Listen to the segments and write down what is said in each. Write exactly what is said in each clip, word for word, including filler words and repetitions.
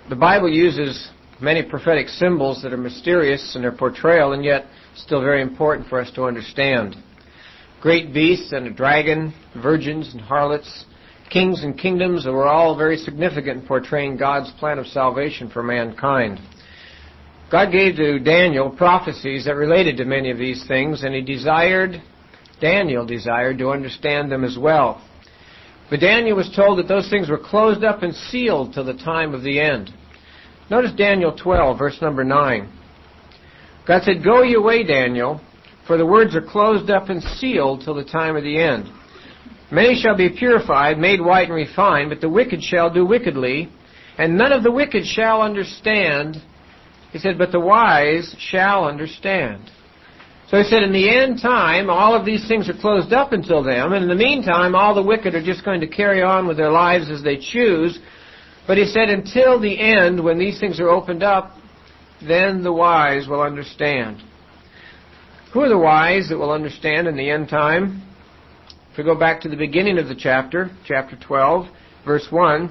The Bible uses many prophetic symbols that are mysterious in their portrayal and yet still very important for us to understand. Great beasts and a dragon, virgins and harlots, kings and kingdoms were all very significant in portraying God's plan of salvation for mankind. God gave to Daniel prophecies that related to many of these things, and he desired, Daniel desired, to understand them as well. But Daniel was told that those things were closed up and sealed till the time of the end. Notice Daniel twelve, verse number nine. God said, "Go ye away, Daniel, for the words are closed up and sealed till the time of the end. Many shall be purified, made white and refined, but the wicked shall do wickedly, and none of the wicked shall understand." He said, "But the wise shall understand." So he said, in the end time, all of these things are closed up until then, and in the meantime, all the wicked are just going to carry on with their lives as they choose. But he said, until the end, when these things are opened up, then the wise will understand. Who are the wise that will understand in the end time? If we go back to the beginning of the chapter, chapter twelve, verse one,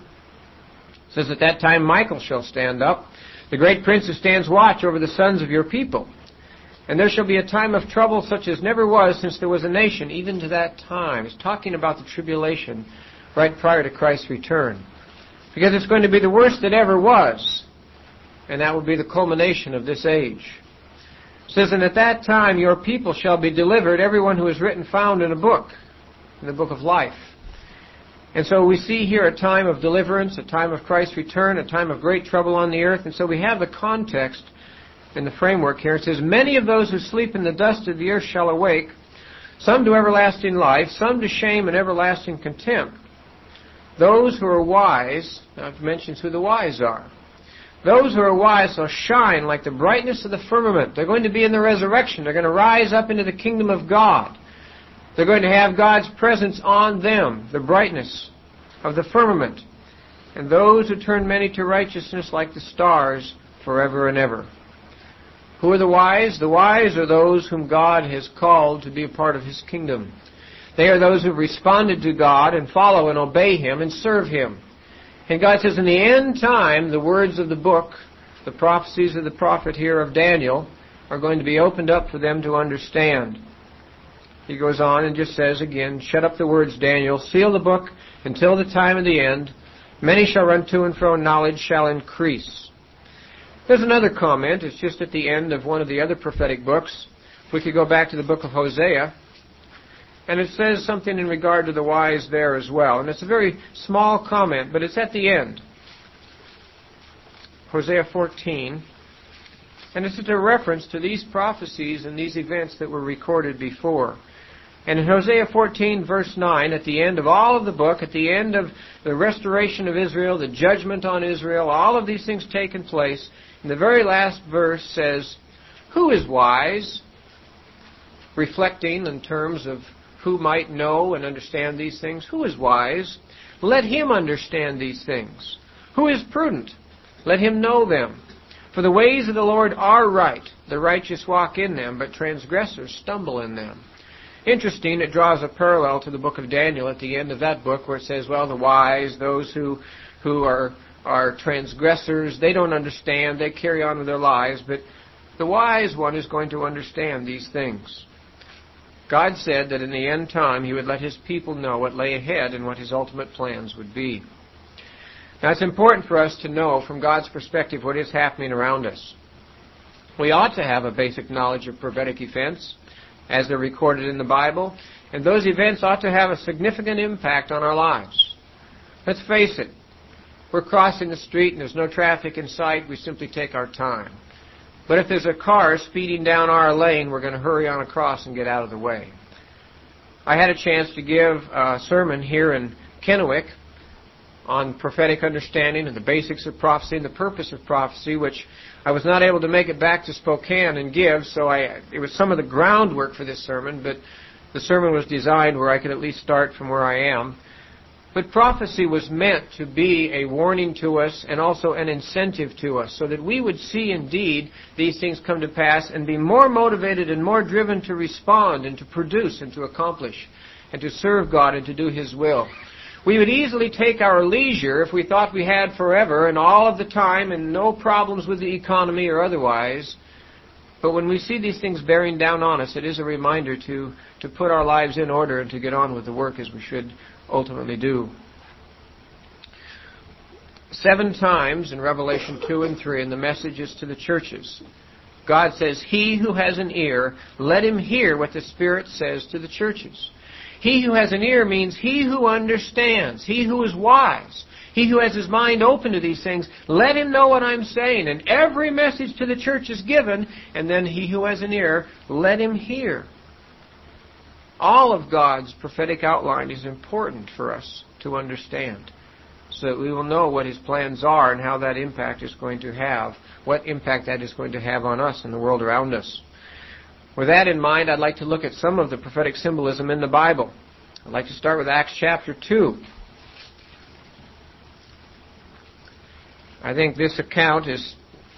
it says, "At that time Michael shall stand up, the great prince who stands watch over the sons of your people. And there shall be a time of trouble such as never was since there was a nation, even to that time." He's talking about the tribulation right prior to Christ's return. Because it's going to be the worst that ever was. And that will be the culmination of this age. It says, "And at that time your people shall be delivered, everyone who is written found in a book, in the book of life." And so we see here a time of deliverance, a time of Christ's return, a time of great trouble on the earth. And so we have the context in the framework here. It says, "Many of those who sleep in the dust of the earth shall awake, some to everlasting life, some to shame and everlasting contempt. Those who are wise," now it mentions who the wise are, "those who are wise shall shine like the brightness of the firmament." They're going to be in the resurrection. They're going to rise up into the kingdom of God. They're going to have God's presence on them, the brightness of the firmament. "And those who turn many to righteousness like the stars forever and ever." Who are the wise? The wise are those whom God has called to be a part of His kingdom. They are those who have responded to God and follow and obey Him and serve Him. And God says in the end time, the words of the book, the prophecies of the prophet here of Daniel, are going to be opened up for them to understand. He goes on and just says again, "Shut up the words, Daniel, seal the book until the time of the end. Many shall run to and fro, and knowledge shall increase." There's another comment. It's just at the end of one of the other prophetic books. We could go back to the book of Hosea. And it says something in regard to the wise there as well. And it's a very small comment, but it's at the end. Hosea fourteen. And it's a reference to these prophecies and these events that were recorded before. And in Hosea fourteen, verse nine, at the end of all of the book, at the end of the restoration of Israel, the judgment on Israel, all of these things taking place, in the very last verse says, "Who is wise?" Reflecting in terms of who might know and understand these things. Who is wise? Let him understand these things. Who is prudent? Let him know them. For the ways of the Lord are right. The righteous walk in them, but transgressors stumble in them. Interesting, it draws a parallel to the book of Daniel at the end of that book where it says, well, the wise, those who who are, are transgressors, they don't understand, they carry on with their lives, but the wise one is going to understand these things. God said that in the end time He would let His people know what lay ahead and what His ultimate plans would be. Now it's important for us to know from God's perspective what is happening around us. We ought to have a basic knowledge of prophetic events as they're recorded in the Bible, and those events ought to have a significant impact on our lives. Let's face it, we're crossing the street and there's no traffic in sight, we simply take our time. But if there's a car speeding down our lane, we're going to hurry on across and get out of the way. I had a chance to give a sermon here in Kennewick on prophetic understanding and the basics of prophecy and the purpose of prophecy, which I was not able to make it back to Spokane and give, so I it was some of the groundwork for this sermon, but the sermon was designed where I could at least start from where I am. But prophecy was meant to be a warning to us and also an incentive to us so that we would see indeed these things come to pass and be more motivated and more driven to respond and to produce and to accomplish and to serve God and to do His will. We would easily take our leisure if we thought we had forever and all of the time and no problems with the economy or otherwise. But when we see these things bearing down on us, it is a reminder to, to put our lives in order and to get on with the work as we should ultimately do. Seven times in Revelation two and three in the messages to the churches, God says, "He who has an ear, let him hear what the Spirit says to the churches." He who has an ear means he who understands, he who is wise, he who has his mind open to these things. Let him know what I'm saying. And every message to the church is given, and then he who has an ear, let him hear. All of God's prophetic outline is important for us to understand, so that we will know what His plans are and how that impact is going to have, what impact that is going to have on us and the world around us. With that in mind, I'd like to look at some of the prophetic symbolism in the Bible. I'd like to start with Acts chapter two. I think this account is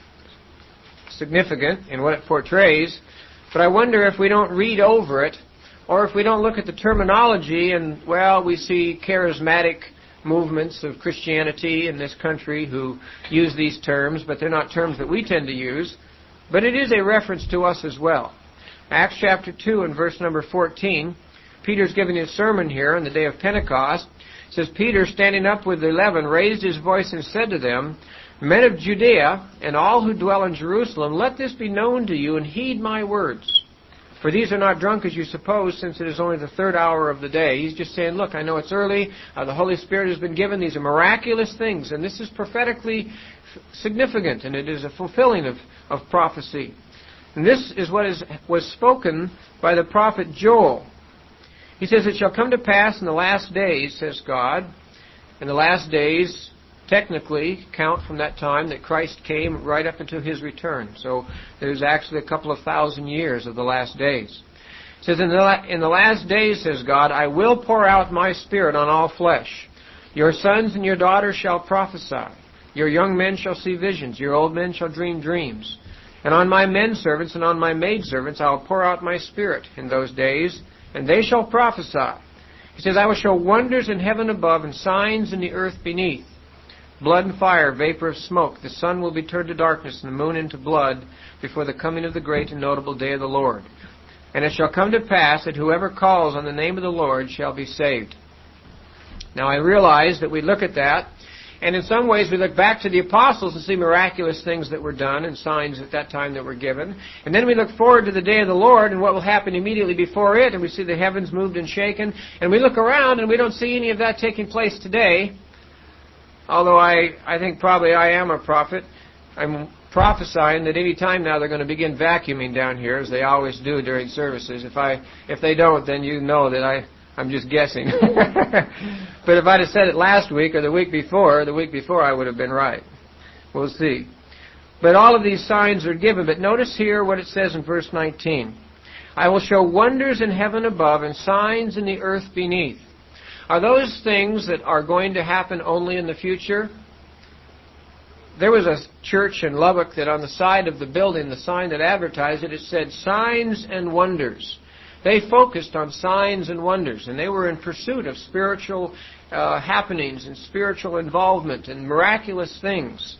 significant in what it portrays, but I wonder if we don't read over it, or if we don't look at the terminology and, well, we see charismatic movements of Christianity in this country who use these terms, but they're not terms that we tend to use. But it is a reference to us as well. Acts chapter two and verse number fourteen, Peter's giving his sermon here on the day of Pentecost. It says, "Peter, standing up with the eleven, raised his voice and said to them, 'Men of Judea, and all who dwell in Jerusalem, let this be known to you, and heed my words. For these are not drunk as you suppose, since it is only the third hour of the day.'" He's just saying, look, I know it's early, uh, the Holy Spirit has been given, these are miraculous things, and this is prophetically f- significant, and it is a fulfilling of, of prophecy. And this is what is, was spoken by the prophet Joel. He says, "It shall come to pass in the last days, says God." In the last days, technically, count from that time that Christ came right up until His return. So there's actually a couple of thousand years of the last days. It says, in the, la- in the last days, says God, "I will pour out my Spirit on all flesh. Your sons and your daughters shall prophesy. Your young men shall see visions. Your old men shall dream dreams. And on my men servants and on my maid servants I will pour out my Spirit in those days, and they shall prophesy." He says, "I will show wonders in heaven above and signs in the earth beneath. Blood and fire, vapor of smoke. The sun will be turned to darkness and the moon into blood before the coming of the great and notable day of the Lord. And it shall come to pass that whoever calls on the name of the Lord shall be saved." Now I realize that we look at that, and in some ways we look back to the apostles and see miraculous things that were done and signs at that time that were given. And then we look forward to the day of the Lord and what will happen immediately before it, and we see the heavens moved and shaken. And we look around and we don't see any of that taking place today. Although I, I think probably I am a prophet. I'm prophesying that any time now they're going to begin vacuuming down here, as they always do during services. If I if they don't, then you know that I, I'm just guessing. But if I'd have said it last week or the week before, the week before I would have been right. We'll see. But all of these signs are given. But notice here what it says in verse nineteen. "I will show wonders in heaven above and signs in the earth beneath." Are those things that are going to happen only in the future? There was a church in Lubbock that on the side of the building, the sign that advertised it, it said, "Signs and Wonders." They focused on signs and wonders, and they were in pursuit of spiritual uh, happenings and spiritual involvement and miraculous things.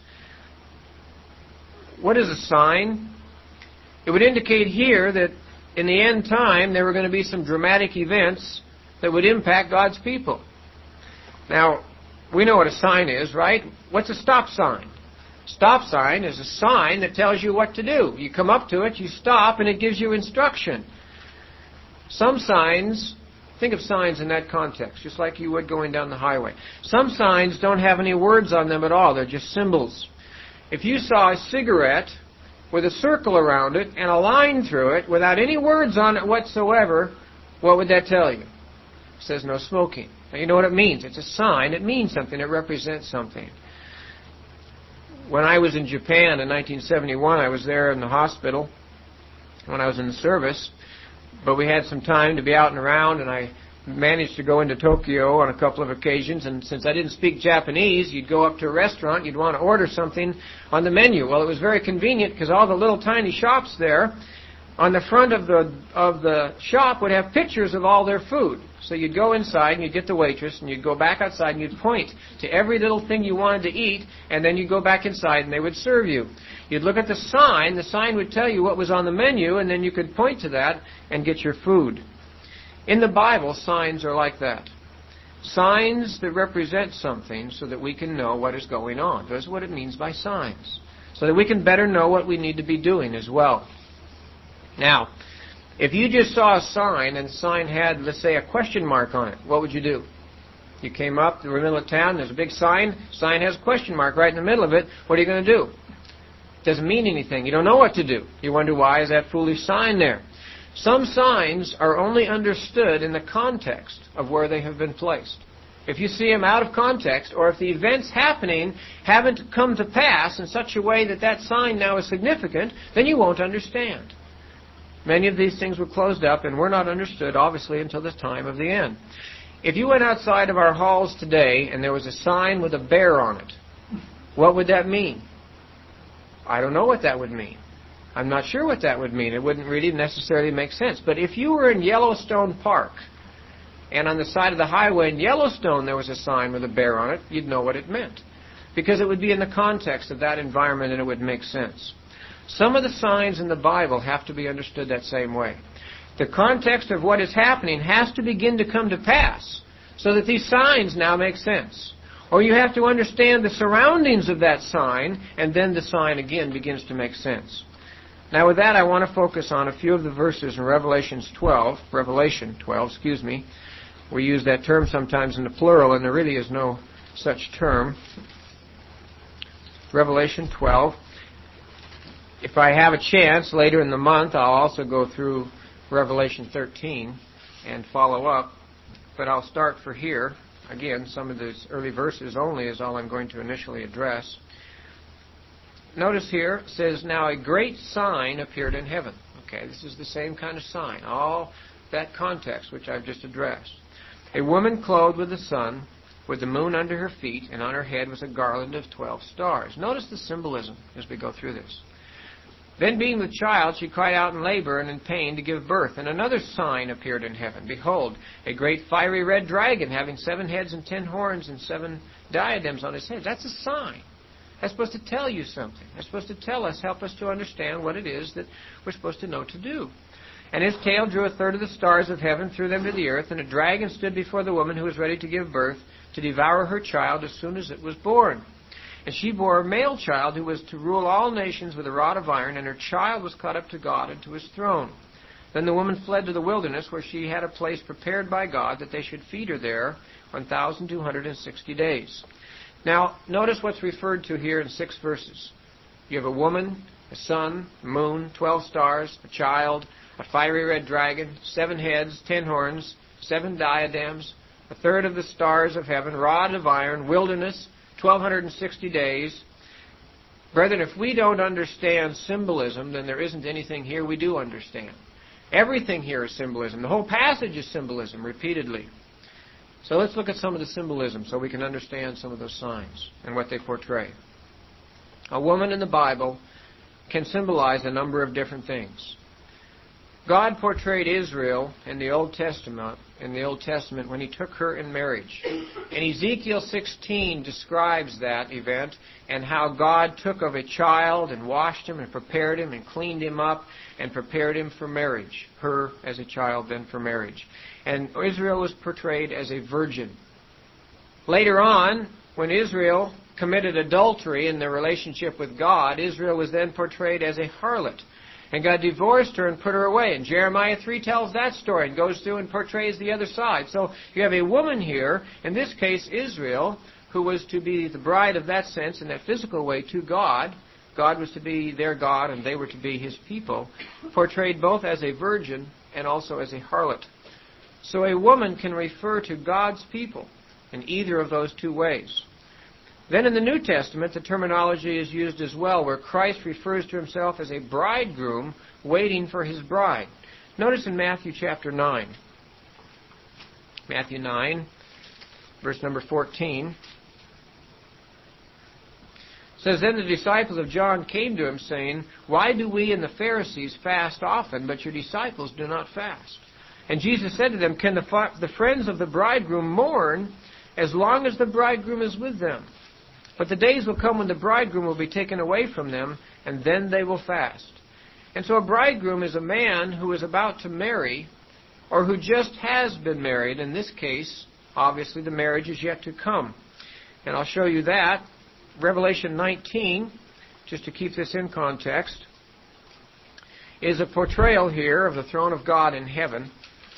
What is a sign? It would indicate here that in the end time there were going to be some dramatic events that would impact God's people. Now, we know what a sign is, right? What's a stop sign? Stop sign is a sign that tells you what to do. You come up to it, you stop, and it gives you instruction. Some signs, think of signs in that context, just like you would going down the highway. Some signs don't have any words on them at all. They're just symbols. If you saw a cigarette with a circle around it and a line through it without any words on it whatsoever, what would that tell you? It says no smoking. Now you know what it means. It's a sign. It means something. It represents something. When I was in Japan in nineteen seventy-one, I was there in the hospital when I was in the service. But we had some time to be out and around, and I managed to go into Tokyo on a couple of occasions. And since I didn't speak Japanese, you'd go up to a restaurant, you'd want to order something on the menu. Well, it was very convenient because all the little tiny shops there on the front of the of the shop would have pictures of all their food. So you'd go inside and you'd get the waitress and you'd go back outside and you'd point to every little thing you wanted to eat, and then you'd go back inside and they would serve you. You'd look at the sign. The sign would tell you what was on the menu, and then you could point to that and get your food. In the Bible, signs are like that. Signs that represent something so that we can know what is going on. That's what it means by signs. So that we can better know what we need to be doing as well. Now, if you just saw a sign and the sign had, let's say, a question mark on it, what would you do? You came up to the middle of town, there's a big sign, sign has a question mark right in the middle of it. What are you going to do? It doesn't mean anything. You don't know what to do. You wonder, why is that foolish sign there? Some signs are only understood in the context of where they have been placed. If you see them out of context, or if the events happening haven't come to pass in such a way that that sign now is significant, then you won't understand. Many of these things were closed up and were not understood, obviously, until the time of the end. If you went outside of our halls today and there was a sign with a bear on it, what would that mean? I don't know what that would mean. I'm not sure what that would mean. It wouldn't really necessarily make sense. But if you were in Yellowstone Park, and on the side of the highway in Yellowstone there was a sign with a bear on it, you'd know what it meant. Because it would be in the context of that environment and it would make sense. Some of the signs in the Bible have to be understood that same way. The context of what is happening has to begin to come to pass so that these signs now make sense. Or you have to understand the surroundings of that sign, and then the sign again begins to make sense. Now with that, I want to focus on a few of the verses in Revelation twelve, Revelation twelve, excuse me. We use that term sometimes in the plural, and there really is no such term. Revelation twelve. If I have a chance later in the month, I'll also go through Revelation thirteen and follow up. But I'll start for here. Again, some of these early verses only is all I'm going to initially address. Notice here, it says, now a great sign appeared in heaven. Okay, this is the same kind of sign. All that context which I've just addressed. A woman clothed with the sun, with the moon under her feet, and on her head was a garland of twelve stars. Notice the symbolism as we go through this. Then being with child, she cried out in labor and in pain to give birth. And another sign appeared in heaven. Behold, a great fiery red dragon, having seven heads and ten horns and seven diadems on his head. That's a sign. That's supposed to tell you something. That's supposed to tell us, help us to understand what it is that we're supposed to know to do. And his tail drew a third of the stars of heaven, threw them to the earth, and a dragon stood before the woman who was ready to give birth, to devour her child as soon as it was born. And she bore a male child who was to rule all nations with a rod of iron, and her child was caught up to God and to his throne. Then the woman fled to the wilderness, where she had a place prepared by God, that they should feed her there one thousand two hundred sixty days. Now, notice what's referred to here in six verses. You have a woman, a sun, a moon, twelve stars, a child, a fiery red dragon, seven heads, ten horns, seven diadems, a third of the stars of heaven, rod of iron, wilderness, twelve sixty days. Brethren, if we don't understand symbolism, then there isn't anything here we do understand. Everything here is symbolism. The whole passage is symbolism, repeatedly. So let's look at some of the symbolism so we can understand some of those signs and what they portray. A woman in the Bible can symbolize a number of different things. God portrayed Israel in the Old Testament in the Old Testament when he took her in marriage. And Ezekiel sixteen describes that event and how God took of a child and washed him and prepared him and cleaned him up and prepared him for marriage. Her as a child then for marriage. And Israel was portrayed as a virgin. Later on, when Israel committed adultery in their relationship with God, Israel was then portrayed as a harlot. And God divorced her and put her away. And Jeremiah three tells that story and goes through and portrays the other side. So you have a woman here, in this case Israel, who was to be the bride of that sense, in that physical way, to God. God was to be their God and they were to be his people, portrayed both as a virgin and also as a harlot. So a woman can refer to God's people in either of those two ways. Then in the New Testament, the terminology is used as well, where Christ refers to himself as a bridegroom waiting for his bride. Notice in Matthew chapter nine. Matthew nine, verse number fourteen. It says, then the disciples of John came to him, saying, why do we and the Pharisees fast often, but your disciples do not fast? And Jesus said to them, can the, fa- the friends of the bridegroom mourn as long as the bridegroom is with them? But the days will come when the bridegroom will be taken away from them, and then they will fast. And so a bridegroom is a man who is about to marry, or who just has been married. In this case, obviously the marriage is yet to come. And I'll show you that. Revelation nineteen, just to keep this in context, is a portrayal here of the throne of God in heaven.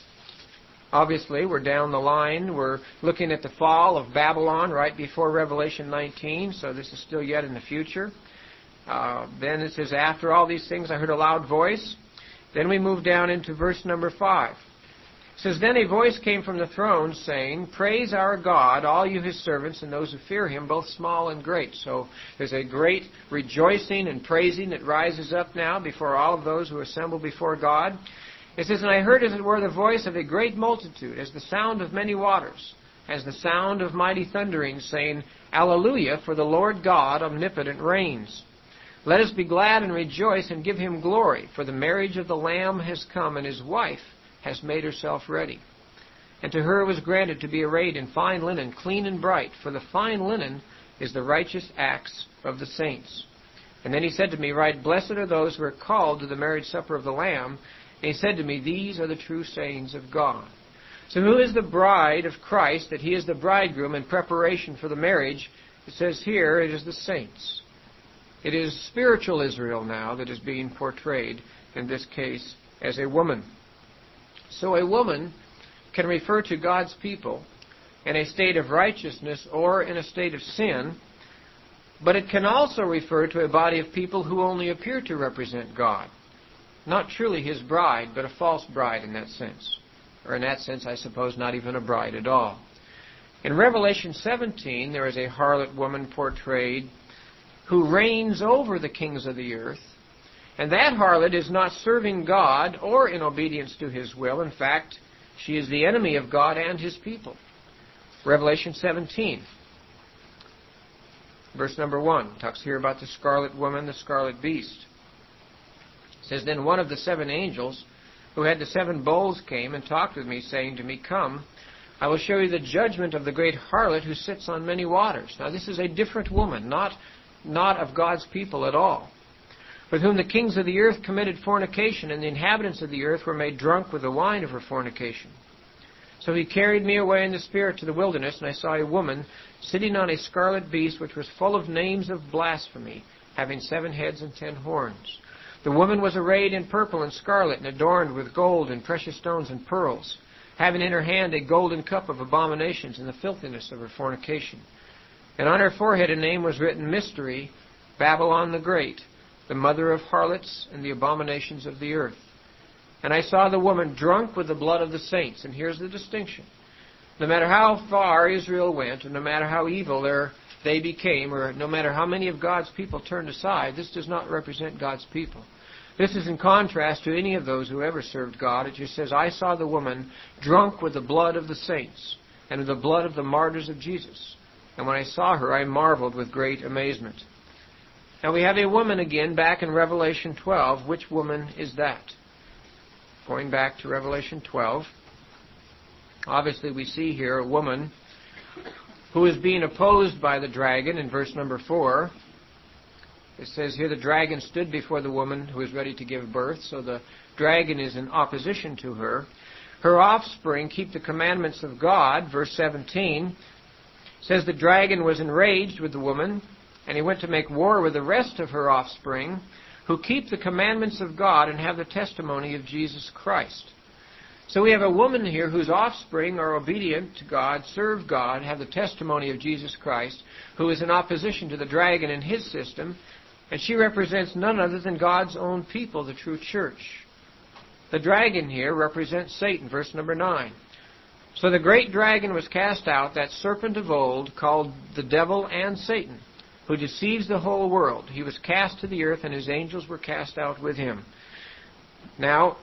Obviously, we're down the line. We're looking at the fall of Babylon right before Revelation nineteen, so this is still yet in the future. Uh, then it says, after all these things I heard a loud voice. Then we move down into verse number five. It says, then a voice came from the throne saying, praise our God, all you his servants, and those who fear him, both small and great. So there's a great rejoicing and praising that rises up now before all of those who assemble before God. It says, and I heard as it were the voice of a great multitude, as the sound of many waters, as the sound of mighty thunderings, saying, Alleluia, for the Lord God omnipotent reigns. Let us be glad and rejoice and give him glory, for the marriage of the Lamb has come, and his wife has made herself ready. And to her was granted to be arrayed in fine linen, clean and bright, for the fine linen is the righteous acts of the saints. And then he said to me, write, blessed are those who are called to the marriage supper of the Lamb. And he said to me, these are the true sayings of God. So who is the bride of Christ, that he is the bridegroom in preparation for the marriage? It says here, it is the saints. It is spiritual Israel now that is being portrayed, in this case, as a woman. So a woman can refer to God's people in a state of righteousness or in a state of sin, but it can also refer to a body of people who only appear to represent God. Not truly his bride, but a false bride in that sense. Or in that sense, I suppose, not even a bride at all. In Revelation seventeen, there is a harlot woman portrayed who reigns over the kings of the earth. And that harlot is not serving God or in obedience to his will. In fact, she is the enemy of God and his people. Revelation seventeen, verse number one, talks here about the scarlet woman, the scarlet beast. It says, then one of the seven angels who had the seven bowls came and talked with me, saying to me, come, I will show you the judgment of the great harlot who sits on many waters. Now this is a different woman, not, not of God's people at all, with whom the kings of the earth committed fornication, and the inhabitants of the earth were made drunk with the wine of her fornication. So he carried me away in the spirit to the wilderness, and I saw a woman sitting on a scarlet beast, which was full of names of blasphemy, having seven heads and ten horns. The woman was arrayed in purple and scarlet, and adorned with gold and precious stones and pearls, having in her hand a golden cup of abominations and the filthiness of her fornication. And on her forehead a name was written, Mystery, Babylon the Great, the mother of harlots and the abominations of the earth. And I saw the woman drunk with the blood of the saints. And here's the distinction. No matter how far Israel went, and no matter how evil they became, or no matter how many of God's people turned aside, this does not represent God's people. This is in contrast to any of those who ever served God. It just says, I saw the woman drunk with the blood of the saints, and with the blood of the martyrs of Jesus. And when I saw her, I marveled with great amazement. Now we have a woman again back in Revelation twelve. Which woman is that? Going back to Revelation twelve. Obviously we see here a woman who is being opposed by the dragon in verse number four. It says here the dragon stood before the woman who is ready to give birth. So the dragon is in opposition to her. Her offspring keep the commandments of God. Verse seventeen says the dragon was enraged with the woman, and he went to make war with the rest of her offspring, who keep the commandments of God and have the testimony of Jesus Christ. So we have a woman here whose offspring are obedient to God, serve God, have the testimony of Jesus Christ, who is in opposition to the dragon and his system, and she represents none other than God's own people, the true church. The dragon here represents Satan, verse number nine. So the great dragon was cast out, that serpent of old, called the devil and Satan, who deceives the whole world. He was cast to the earth, and his angels were cast out with him. Now,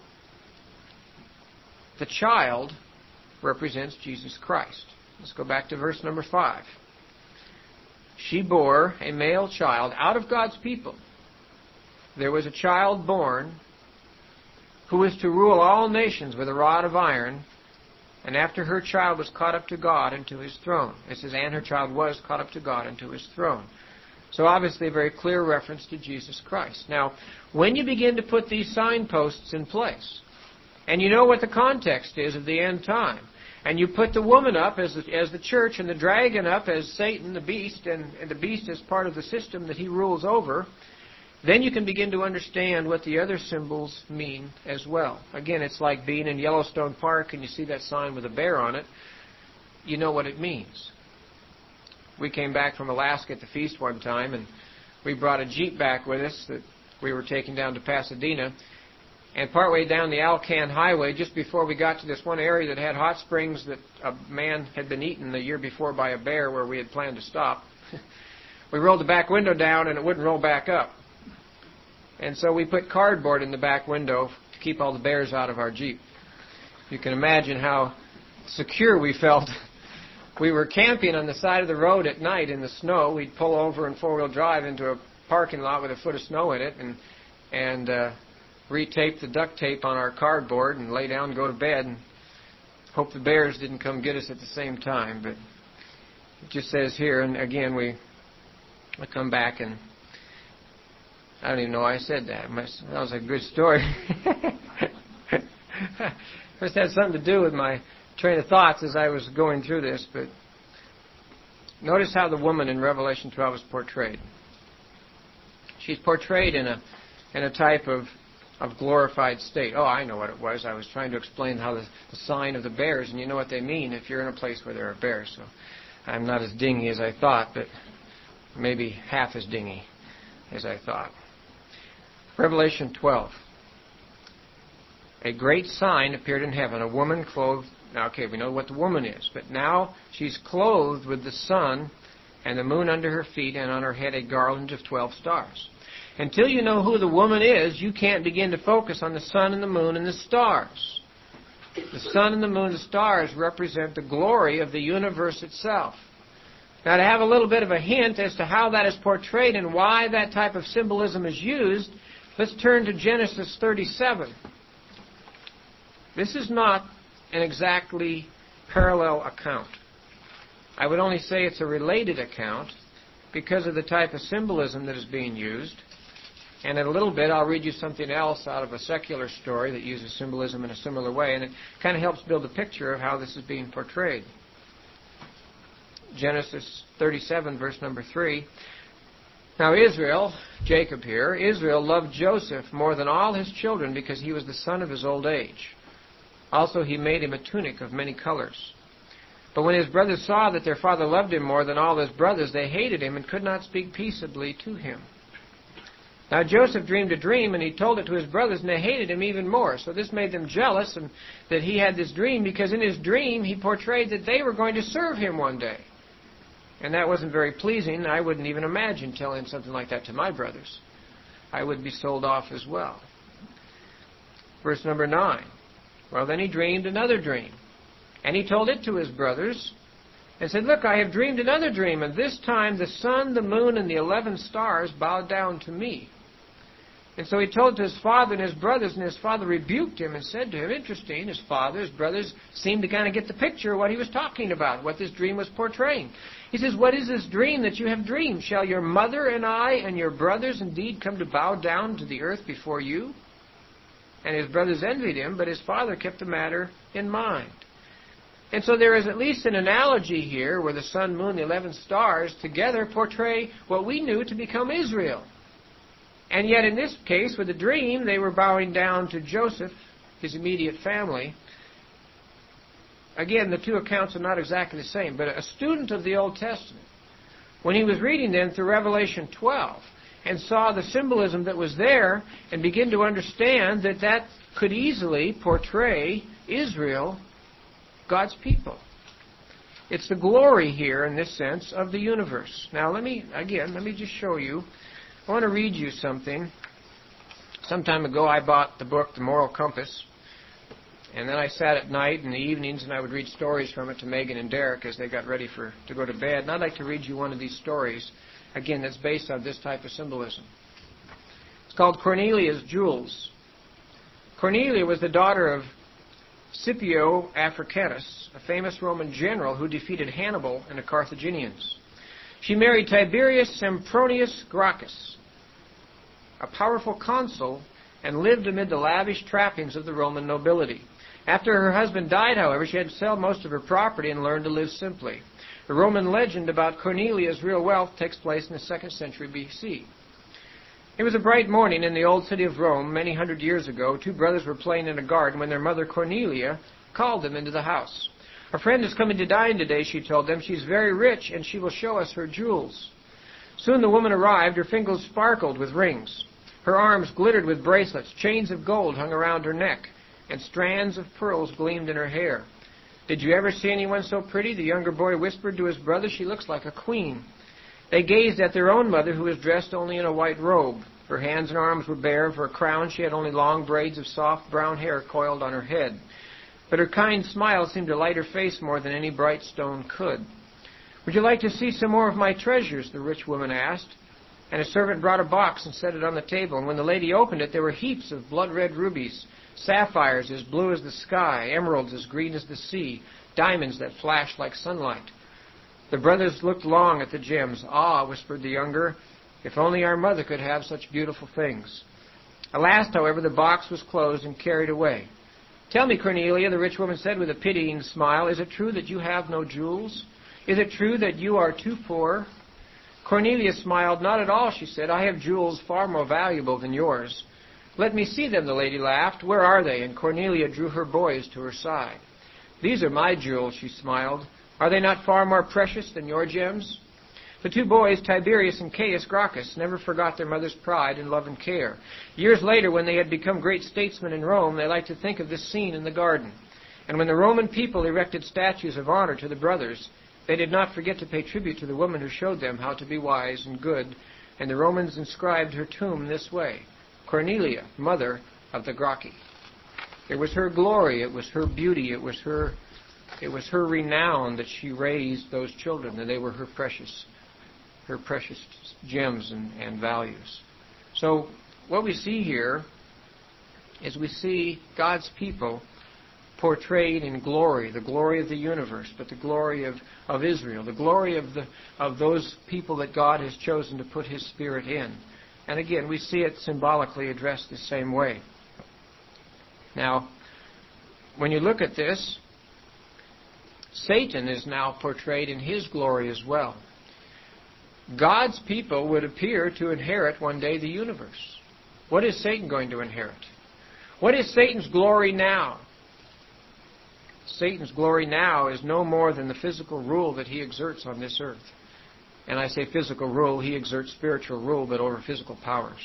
the child represents Jesus Christ. Let's go back to verse number five. she bore a male child out of God's people. There was a child born who was to rule all nations with a rod of iron, and after her child was caught up to God and to his throne. It says, and her child was caught up to God and to his throne. So obviously a very clear reference to Jesus Christ. Now, when you begin to put these signposts in place, and you know what the context is of the end time, and you put the woman up as the, as the church and the dragon up as Satan, the beast, and, and the beast as part of the system that he rules over, then you can begin to understand what the other symbols mean as well. Again, it's like being in Yellowstone Park and you see that sign with a bear on it. You know what it means. We came back from Alaska at the feast one time, and we brought a Jeep back with us that we were taking down to Pasadena. And partway down the Alcan Highway, just before we got to this one area that had hot springs that a man had been eaten the year before by a bear where we had planned to stop, we rolled the back window down and it wouldn't roll back up. And so we put cardboard in the back window to keep all the bears out of our Jeep. You can imagine how secure we felt. We were camping on the side of the road at night in the snow. We'd pull over in four-wheel drive into a parking lot with a foot of snow in it and and uh, retape the duct tape on our cardboard and lay down and go to bed and hope the bears didn't come get us at the same time. But it just says here, and again, we I come back and I don't even know why I said that. That was a good story. Must have something to do with my train of thoughts as I was going through this. But notice how the woman in Revelation twelve is portrayed. She's portrayed in a in a type of of glorified state. Oh, I know what it was. I was trying to explain how the, the sign of the bears, and you know what they mean if you're in a place where there are bears. So I'm not as dingy as I thought, but maybe half as dingy as I thought. Revelation twelve. A great sign appeared in heaven, a woman clothed... Now, okay, we know what the woman is, but now she's clothed with the sun and the moon under her feet, and on her head a garland of twelve stars. Until you know who the woman is, you can't begin to focus on the sun and the moon and the stars. The sun and the moon and the stars represent the glory of the universe itself. Now, to have a little bit of a hint as to how that is portrayed and why that type of symbolism is used, let's turn to Genesis thirty-seven. This is not an exactly parallel account. I would only say it's a related account because of the type of symbolism that is being used. And in a little bit, I'll read you something else out of a secular story that uses symbolism in a similar way, and it kind of helps build a picture of how this is being portrayed. Genesis thirty-seven, verse number three. Now Israel, Jacob here, Israel loved Joseph more than all his children because he was the son of his old age. Also he made him a tunic of many colors. But when his brothers saw that their father loved him more than all his brothers, they hated him and could not speak peaceably to him. Now Joseph dreamed a dream, and he told it to his brothers, and they hated him even more. So this made them jealous, and that he had this dream, because in his dream he portrayed that they were going to serve him one day. And that wasn't very pleasing. I wouldn't even imagine telling something like that to my brothers. I would be sold off as well. Verse number nine. Well, then he dreamed another dream. And he told it to his brothers and said, Look, I have dreamed another dream, and this time the sun, the moon, and the eleven stars bowed down to me. And so he told it to his father and his brothers, and his father rebuked him and said to him, interesting, his father, his brothers seemed to kind of get the picture of what he was talking about, what this dream was portraying. He says, What is this dream that you have dreamed? Shall your mother and I and your brothers indeed come to bow down to the earth before you? And his brothers envied him, but his father kept the matter in mind. And so there is at least an analogy here where the sun, moon, the eleven stars together portray what we knew to become Israel. And yet in this case, with the dream, they were bowing down to Joseph, his immediate family. Again, the two accounts are not exactly the same, but a student of the Old Testament, when he was reading then through Revelation twelve, and saw the symbolism that was there, and begin to understand that that could easily portray Israel, God's people. It's the glory here, in this sense, of the universe. Now, let me, again, let me just show you. I want to read you something. Some time ago, I bought the book, The Moral Compass. And then I sat at night in the evenings and I would read stories from it to Megan and Derek as they got ready for to go to bed. And I'd like to read you one of these stories, again, that's based on this type of symbolism. It's called Cornelia's Jewels. Cornelia was the daughter of Scipio Africanus, a famous Roman general who defeated Hannibal and the Carthaginians. She married Tiberius Sempronius Gracchus, a powerful consul, and lived amid the lavish trappings of the Roman nobility. After her husband died, however, she had to sell most of her property and learn to live simply. The Roman legend about Cornelia's real wealth takes place in the second century B C. It was a bright morning in the old city of Rome many hundred years ago. Two brothers were playing in a garden when their mother Cornelia called them into the house. "A friend is coming to dine today," she told them. "She's very rich, and she will show us her jewels." Soon the woman arrived. Her fingers sparkled with rings. Her arms glittered with bracelets. Chains of gold hung around her neck, and strands of pearls gleamed in her hair. "Did you ever see anyone so pretty?" the younger boy whispered to his brother. "She looks like a queen." They gazed at their own mother, who was dressed only in a white robe. Her hands and arms were bare. For a crown, she had only long braids of soft brown hair coiled on her head. But her kind smile seemed to light her face more than any bright stone could. "Would you like to see some more of my treasures?" the rich woman asked. And a servant brought a box and set it on the table. And when the lady opened it, there were heaps of blood-red rubies, sapphires as blue as the sky, emeralds as green as the sea, diamonds that flashed like sunlight. The brothers looked long at the gems. "Ah," whispered the younger, "if only our mother could have such beautiful things." At last, however, the box was closed and carried away. "Tell me, Cornelia," the rich woman said with a pitying smile, "is it true that you have no jewels? Is it true that you are too poor?" Cornelia smiled. "Not at all," she said. "I have jewels far more valuable than yours." "Let me see them," the lady laughed. "Where are they?" And Cornelia drew her boys to her side. "These are my jewels," she smiled. "Are they not far more precious than your gems?" The two boys, Tiberius and Caius Gracchus, never forgot their mother's pride and love and care. Years later, when they had become great statesmen in Rome, they liked to think of this scene in the garden. And when the Roman people erected statues of honor to the brothers, they did not forget to pay tribute to the woman who showed them how to be wise and good, and the Romans inscribed her tomb this way: Cornelia, mother of the Gracchi. It was her glory, it was her beauty, it was her, it was her renown that she raised those children, and they were her precious her precious gems and, and values. So what we see here is we see God's people portrayed in glory, the glory of the universe, but the glory of, of Israel, the glory of the of those people that God has chosen to put His Spirit in. And again, we see it symbolically addressed the same way. Now, when you look at this, Satan is now portrayed in his glory as well. God's people would appear to inherit one day the universe. What is Satan going to inherit? What is Satan's glory now? Satan's glory now is no more than the physical rule that he exerts on this earth. And I say physical rule, he exerts spiritual rule, but over physical powers.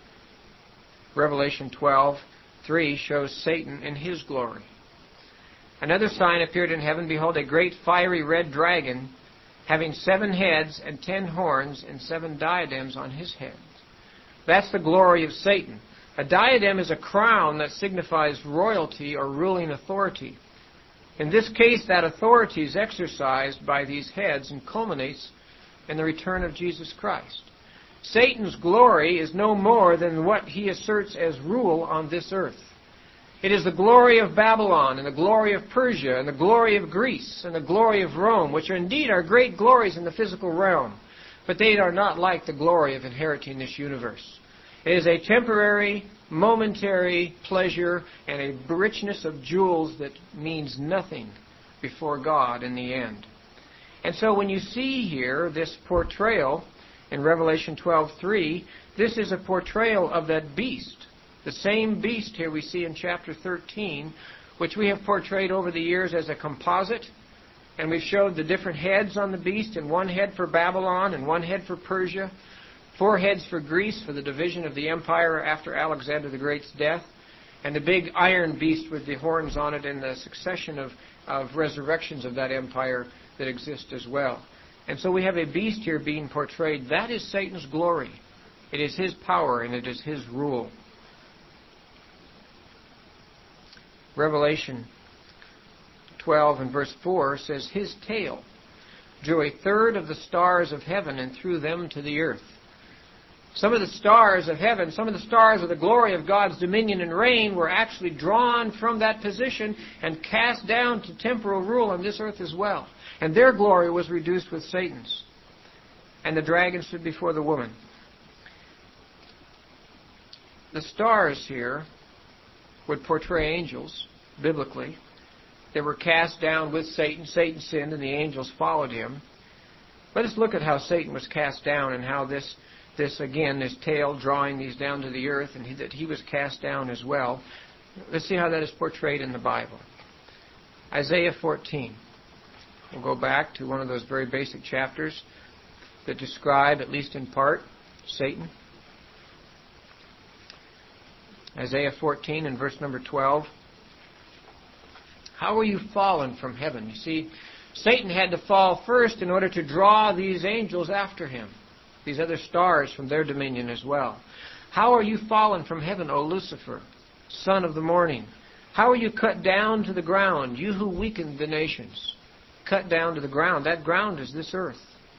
Revelation twelve three shows Satan in his glory. Another sign appeared in heaven. Behold, a great fiery red dragon, having seven heads and ten horns and seven diadems on his head. That's the glory of Satan. A diadem is a crown that signifies royalty or ruling authority. In this case, that authority is exercised by these heads and culminates in the return of Jesus Christ. Satan's glory is no more than what he asserts as rule on this earth. It is the glory of Babylon and the glory of Persia and the glory of Greece and the glory of Rome, which are indeed are great glories in the physical realm, but they are not like the glory of inheriting this universe. It is a temporary, momentary pleasure and a richness of jewels that means nothing before God in the end. And so when you see here this portrayal in Revelation twelve three, this is a portrayal of that beast. The same beast here we see in chapter thirteen, which we have portrayed over the years as a composite. And we've showed the different heads on the beast, and one head for Babylon and one head for Persia, four heads for Greece for the division of the empire after Alexander the Great's death, and the big iron beast with the horns on it and the succession of, of resurrections of that empire that exist as well. And so we have a beast here being portrayed. That is Satan's glory. It is his power and it is his rule. Revelation twelve and verse four says, his tail drew a third of the stars of heaven and threw them to the earth. Some of the stars of heaven, some of the stars of the glory of God's dominion and reign were actually drawn from that position and cast down to temporal rule on this earth as well. And their glory was reduced with Satan's. And the dragon stood before the woman. The stars here would portray angels, biblically. They were cast down with Satan. Satan sinned and the angels followed him. Let us look at how Satan was cast down and how this, this again, this tail drawing these down to the earth, and he, that he was cast down as well. Let's see how that is portrayed in the Bible. Isaiah fourteen. We'll go back to one of those very basic chapters that describe, at least in part, Satan. Isaiah fourteen and verse number twelve. How were you fallen from heaven? You see, Satan had to fall first in order to draw these angels after him, these other stars from their dominion as well. How are you fallen from heaven, O Lucifer, son of the morning? How are you cut down to the ground, you who weakened the nations? Cut down to the ground. That ground is this earth.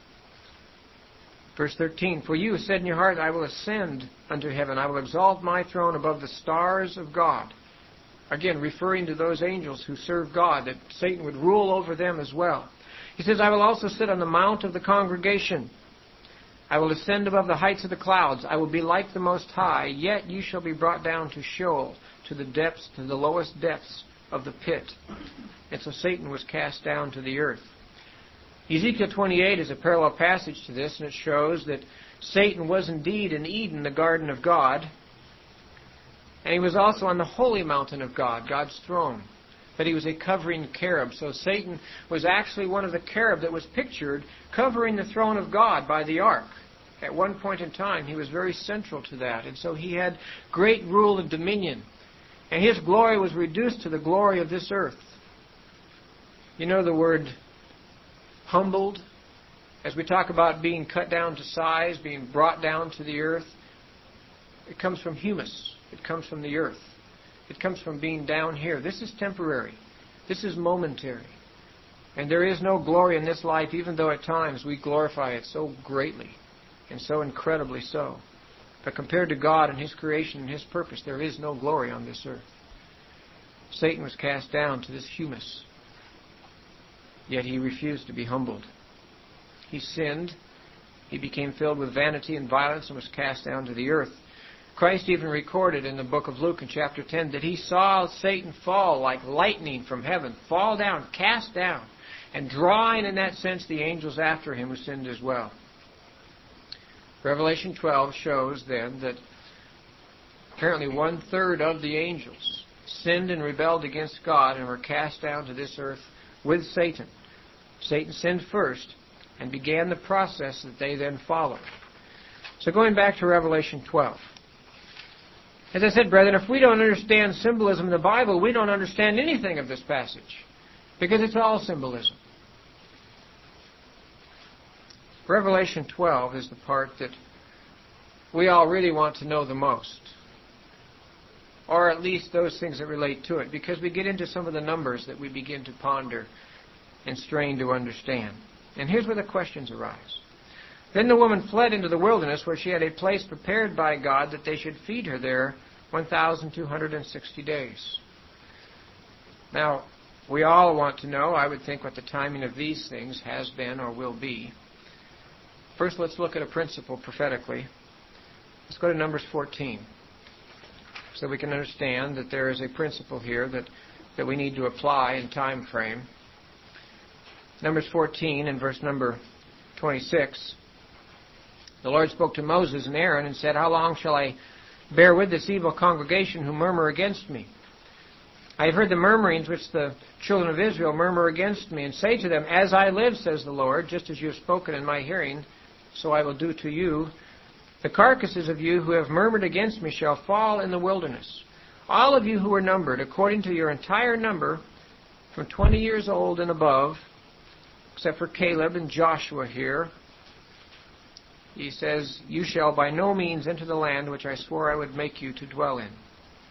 Verse thirteen, for you said in your heart, I will ascend unto heaven. I will exalt my throne above the stars of God. Again, referring to those angels who serve God, that Satan would rule over them as well. He says, I will also sit on the mount of the congregation. I will ascend above the heights of the clouds. I will be like the Most High, yet you shall be brought down to Sheol, to the depths, to the lowest depths of the pit. And so Satan was cast down to the earth. Ezekiel twenty-eight is a parallel passage to this, and it shows that Satan was indeed in Eden, the garden of God. And he was also on the holy mountain of God, God's throne. But he was a covering cherub. So Satan was actually one of the cherub that was pictured covering the throne of God by the ark. At one point in time, he was very central to that. And so he had great rule and dominion. And his glory was reduced to the glory of this earth. You know the word humbled? As we talk about being cut down to size, being brought down to the earth, it comes from humus. It comes from the earth. It comes from being down here. This is temporary. This is momentary. And there is no glory in this life, even though at times we glorify it so greatly and so incredibly so. But compared to God and His creation and His purpose, there is no glory on this earth. Satan was cast down to this humus. Yet he refused to be humbled. He sinned. He became filled with vanity and violence and was cast down to the earth. Christ even recorded in the book of Luke in chapter ten that he saw Satan fall like lightning from heaven, fall down, cast down, and drawing in that sense the angels after him who sinned as well. Revelation twelve shows then that apparently one-third of the angels sinned and rebelled against God and were cast down to this earth with Satan. Satan sinned first and began the process that they then followed. So going back to Revelation twelve. As I said, brethren, if we don't understand symbolism in the Bible, we don't understand anything of this passage, because it's all symbolism. Revelation twelve is the part that we all really want to know the most, or at least those things that relate to it, because we get into some of the numbers that we begin to ponder and strain to understand. And here's where the questions arise. Then the woman fled into the wilderness, where she had a place prepared by God that they should feed her there one thousand two hundred sixty days. Now, we all want to know, I would think, what the timing of these things has been or will be. First, let's look at a principle prophetically. Let's go to Numbers fourteen, so we can understand that there is a principle here that, that we need to apply in time frame. Numbers fourteen and verse number twenty-six. The Lord spoke to Moses and Aaron and said, how long shall I bear with this evil congregation who murmur against me? I have heard the murmurings which the children of Israel murmur against me, and say to them, as I live, says the Lord, just as you have spoken in my hearing, so I will do to you. The carcasses of you who have murmured against me shall fall in the wilderness. All of you who are numbered, according to your entire number, from twenty years old and above, except for Caleb and Joshua here, he says, you shall by no means enter the land which I swore I would make you to dwell in.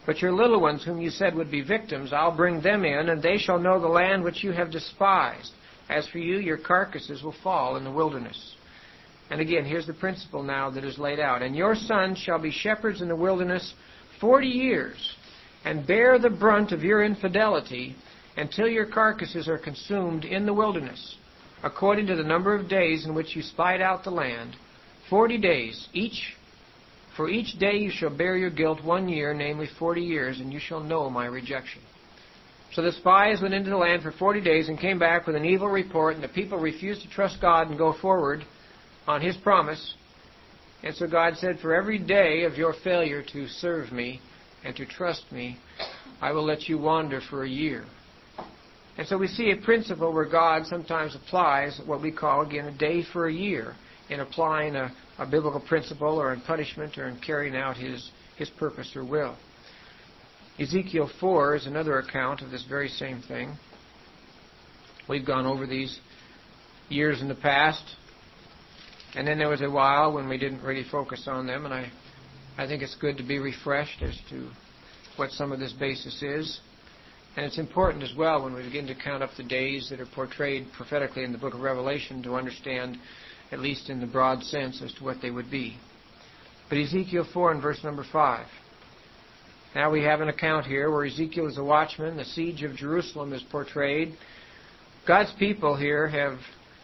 But your little ones, whom you said would be victims, I'll bring them in, and they shall know the land which you have despised. As for you, your carcasses will fall in the wilderness. And again, here's the principle now that is laid out. And your sons shall be shepherds in the wilderness forty years, and bear the brunt of your infidelity until your carcasses are consumed in the wilderness, according to the number of days in which you spied out the land. Forty days, each for each day you shall bear your guilt one year, namely forty years, and you shall know my rejection. So the spies went into the land for forty days and came back with an evil report, and the people refused to trust God and go forward on His promise. And so God said, for every day of your failure to serve me and to trust me, I will let you wander for a year. And so we see a principle where God sometimes applies what we call, again, a day for a year in applying a, a biblical principle or in punishment or in carrying out His, His purpose or will. Ezekiel four is another account of this very same thing. We've gone over these years in the past, and then there was a while when we didn't really focus on them, and I, I think it's good to be refreshed as to what some of this basis is. And it's important as well when we begin to count up the days that are portrayed prophetically in the book of Revelation to understand, at least in the broad sense, as to what they would be. But Ezekiel four and verse number five. Now we have an account here where Ezekiel is a watchman. The siege of Jerusalem is portrayed. God's people here have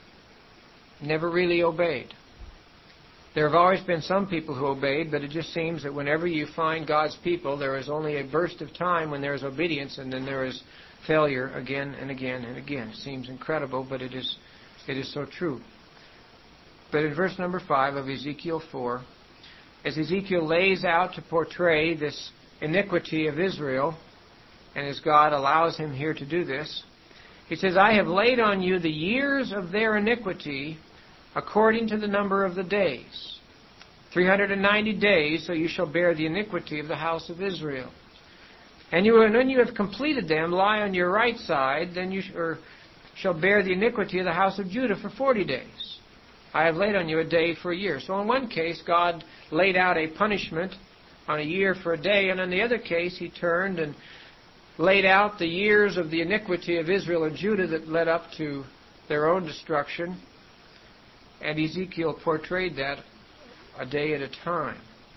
never really obeyed. There have always been some people who obeyed, but it just seems that whenever you find God's people, there is only a burst of time when there is obedience, and then there is failure again and again and again. It seems incredible, but it is, it is so true. But in verse number five of Ezekiel four, as Ezekiel lays out to portray this iniquity of Israel, and as God allows him here to do this, he says, I have laid on you the years of their iniquity according to the number of the days. three hundred ninety days, so you shall bear the iniquity of the house of Israel. And you, when you have completed them, lie on your right side, then you sh- or shall bear the iniquity of the house of Judah for forty days. I have laid on you a day for a year. So in one case, God laid out a punishment on a year for a day, and in the other case, He turned and laid out the years of the iniquity of Israel and Judah that led up to their own destruction. And Ezekiel portrayed that a day at a time.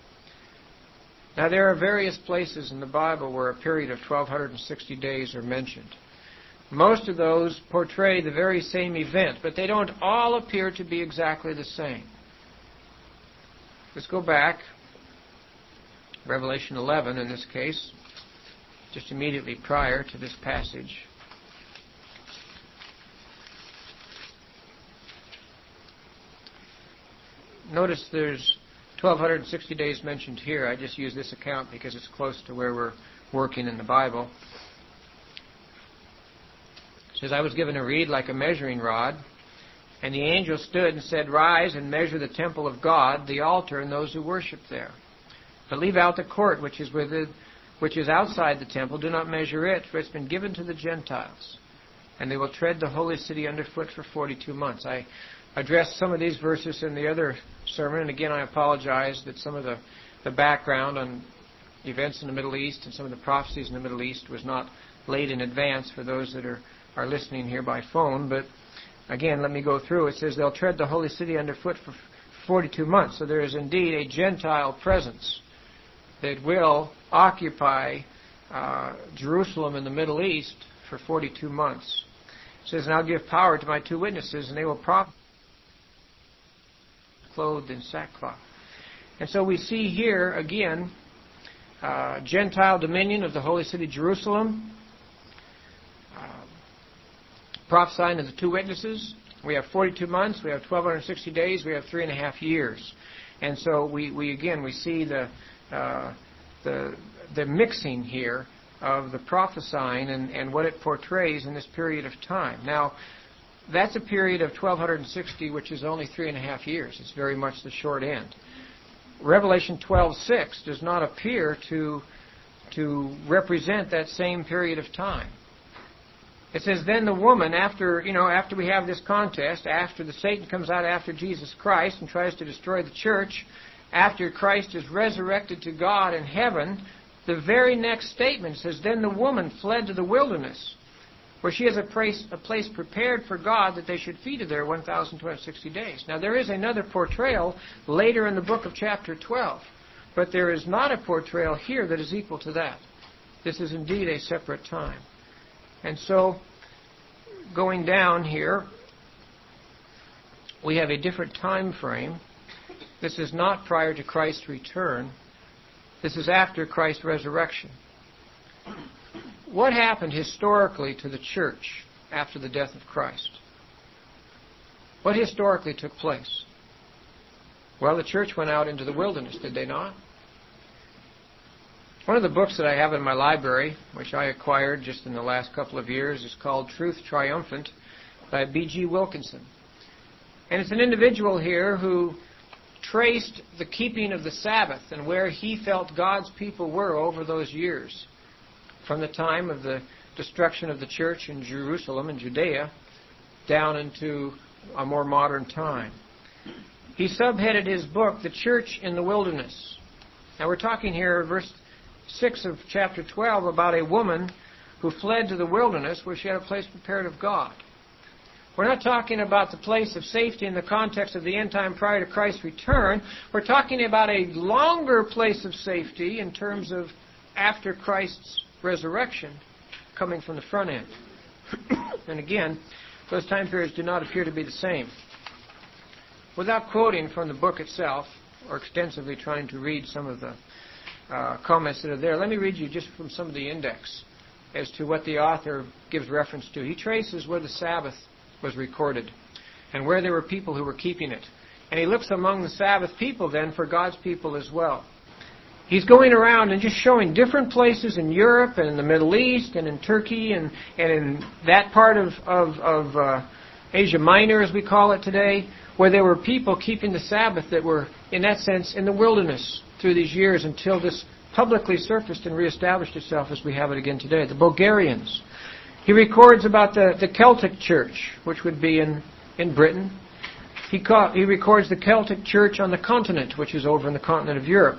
Now there are various places in the Bible where a period of twelve sixty days are mentioned. Most of those portray the very same event, but they don't all appear to be exactly the same. Let's go back. Revelation eleven in this case, just immediately prior to this passage. Notice there's twelve sixty days mentioned here. I just use this account because it's close to where we're working in the Bible. It says, I was given a reed like a measuring rod, and the angel stood and said, Rise and measure the temple of God, the altar, and those who worship there. But leave out the court which is within, which is outside the temple. Do not measure it, for it's been given to the Gentiles. And they will tread the holy city underfoot for forty-two months. I addressed some of these verses in the other sermon, and again I apologize that some of the, the background on events in the Middle East and some of the prophecies in the Middle East was not laid in advance for those that are, are listening here by phone. But again, let me go through. It says they'll tread the holy city underfoot for forty-two months. So there is indeed a Gentile presence that will occupy uh, Jerusalem in the Middle East for forty-two months. It says, and I'll give power to my two witnesses, and they will prophesy clothed in sackcloth. And so we see here, again, uh, Gentile dominion of the holy city Jerusalem, uh, prophesying to the two witnesses. We have forty-two months, we have twelve sixty days, we have three and a half years. And so we, we again, we see the, uh, the, the mixing here of the prophesying and, and what it portrays in this period of time. Now, that's a period of twelve sixty, which is only three and a half years. It's very much the short end. Revelation twelve six does not appear to, to represent that same period of time. It says, then the woman, after, you know, after we have this contest, after the Satan comes out after Jesus Christ and tries to destroy the church, after Christ is resurrected to God in heaven, the very next statement says, "Then the woman fled to the wilderness, where she has a place, a place prepared for God that they should feed her there one thousand two hundred sixty days." Now there is another portrayal later in the book of chapter twelve, but there is not a portrayal here that is equal to that. This is indeed a separate time. And so, going down here, we have a different time frame. This is not prior to Christ's return. This is after Christ's resurrection. What happened historically to the church after the death of Christ? What historically took place? Well, the church went out into the wilderness, did they not? One of the books that I have in my library, which I acquired just in the last couple of years, is called Truth Triumphant by B G Wilkinson. And it's an individual here who traced the keeping of the Sabbath and where he felt God's people were over those years, from the time of the destruction of the church in Jerusalem and Judea down into a more modern time. He subheaded his book, The Church in the Wilderness. Now we're talking here, verse six of chapter twelve, about a woman who fled to the wilderness where she had a place prepared of God. We're not talking about the place of safety in the context of the end time prior to Christ's return. We're talking about a longer place of safety in terms of after Christ's resurrection, coming from the front end. And again, those time periods do not appear to be the same. Without quoting from the book itself, or extensively trying to read some of the uh, comments that are there, let me read you just from some of the index as to what the author gives reference to. He traces where the Sabbath was recorded and where there were people who were keeping it. And he looks among the Sabbath people then for God's people as well. He's going around and just showing different places in Europe and in the Middle East and in Turkey and, and in that part of, of, of uh, Asia Minor, as we call it today, where there were people keeping the Sabbath that were, in that sense, in the wilderness through these years until this publicly surfaced and reestablished itself as we have it again today. The Bulgarians. He records about the, the Celtic church, which would be in, in Britain. He, ca- he records the Celtic church on the continent, which is over in the continent of Europe.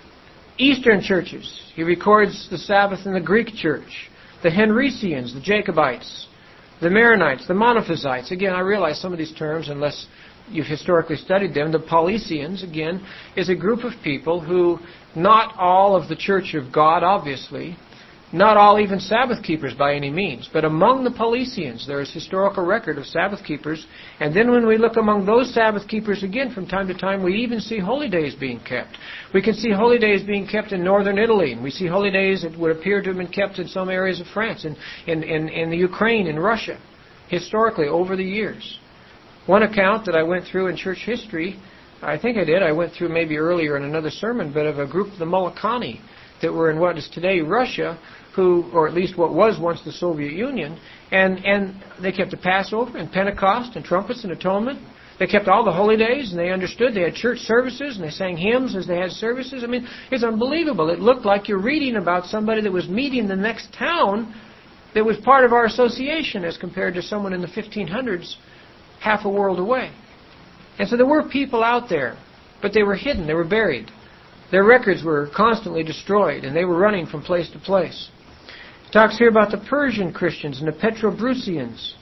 Eastern churches. He records the Sabbath in the Greek church. The Henricians, the Jacobites, the Maronites, the Monophysites. Again, I realize some of these terms, unless you've historically studied them. The Paulicians, again, is a group of people who, not all of the Church of God, obviously, not all even Sabbath keepers by any means, but among the Paulicians there is historical record of Sabbath keepers. And then when we look among those Sabbath keepers again, from time to time, we even see holy days being kept. We can see holy days being kept in northern Italy, and we see holy days that would appear to have been kept in some areas of France, in, in, in, in the Ukraine, in Russia, historically, over the years. One account that I went through in church history, I think I did, I went through maybe earlier in another sermon, but of a group of the Molokani that were in what is today Russia, who, or at least what was once the Soviet Union, and, and they kept the Passover and Pentecost and trumpets and atonement. They kept all the holy days, and they understood. They had church services, and they sang hymns as they had services. I mean, it's unbelievable. It looked like you're reading about somebody that was meeting the next town that was part of our association as compared to someone in the fifteen hundreds half a world away. And so there were people out there, but they were hidden. They were buried. Their records were constantly destroyed, and they were running from place to place. It talks here about the Persian Christians and the Petrobrusians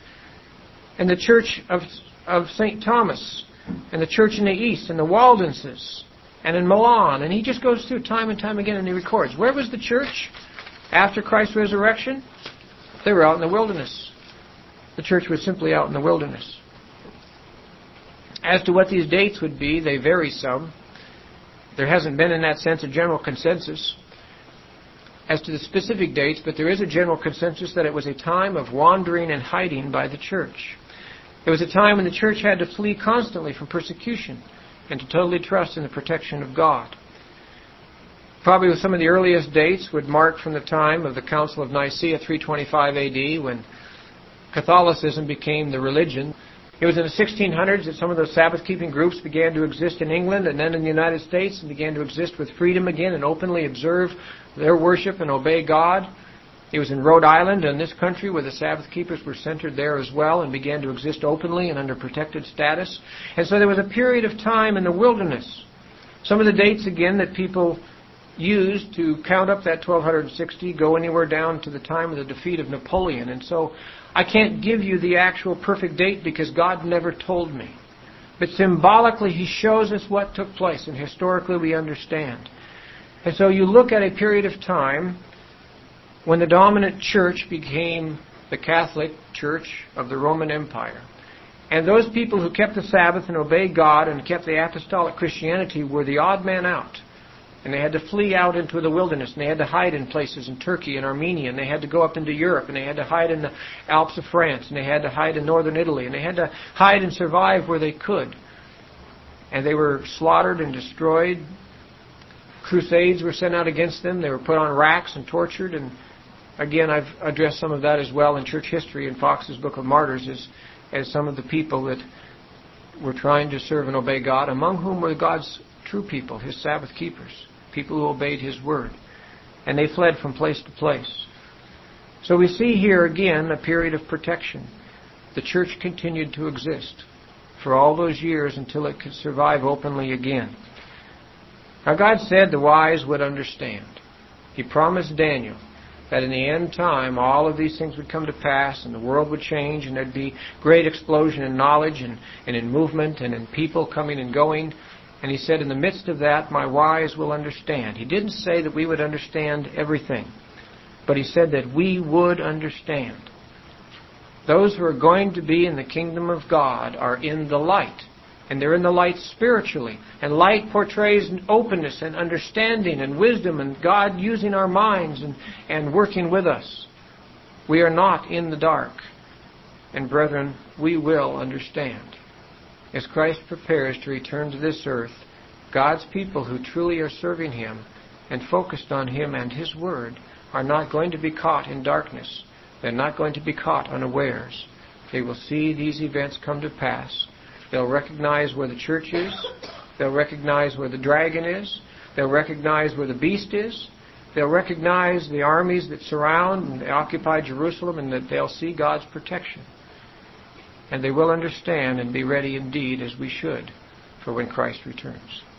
and the Church of, of Saint Thomas and the Church in the East and the Waldenses and in Milan. And he just goes through time and time again and he records. Where was the church after Christ's resurrection? They were out in the wilderness. The church was simply out in the wilderness. As to what these dates would be, they vary some. There hasn't been, in that sense, a general consensus as to the specific dates, but there is a general consensus that it was a time of wandering and hiding by the church. It was a time when the church had to flee constantly from persecution and to totally trust in the protection of God. Probably some of the earliest dates would mark from the time of the Council of Nicaea, three twenty-five A D, when Catholicism became the religion. It was in the sixteen hundreds that some of those Sabbath-keeping groups began to exist in England and then in the United States and began to exist with freedom again and openly observe their worship and obey God. It was in Rhode Island and this country where the Sabbath-keepers were centered there as well and began to exist openly and under protected status. And so there was a period of time in the wilderness. Some of the dates, again, that people used to count up that twelve sixty, go anywhere down to the time of the defeat of Napoleon. And so I can't give you the actual perfect date because God never told me. But symbolically, He shows us what took place, and historically we understand. And so you look at a period of time when the dominant church became the Catholic Church of the Roman Empire. And those people who kept the Sabbath and obeyed God and kept the apostolic Christianity were the odd man out. And they had to flee out into the wilderness, and they had to hide in places in Turkey and Armenia, and they had to go up into Europe, and they had to hide in the Alps of France, and they had to hide in northern Italy, and they had to hide and survive where they could. And they were slaughtered and destroyed. Crusades were sent out against them. They were put on racks and tortured. And again, I've addressed some of that as well in church history in Fox's Book of Martyrs as, as some of the people that were trying to serve and obey God, among whom were God's true people, His Sabbath keepers, people who obeyed His word. And they fled from place to place. So we see here again a period of protection. The church continued to exist for all those years until it could survive openly again. Now God said the wise would understand. He promised Daniel that in the end time all of these things would come to pass and the world would change and there'd be great explosion in knowledge and, and in movement and in people coming and going. And He said, in the midst of that, my wise will understand. He didn't say that we would understand everything, but He said that we would understand. Those who are going to be in the kingdom of God are in the light. And they're in the light spiritually. And light portrays openness and understanding and wisdom and God using our minds and, and working with us. We are not in the dark. And brethren, we will understand. As Christ prepares to return to this earth, God's people who truly are serving Him and focused on Him and His Word are not going to be caught in darkness. They're not going to be caught unawares. They will see these events come to pass. They'll recognize where the church is. They'll recognize where the dragon is. They'll recognize where the beast is. They'll recognize the armies that surround and occupy Jerusalem, and that they'll see God's protection. And they will understand and be ready indeed, as we should, for when Christ returns.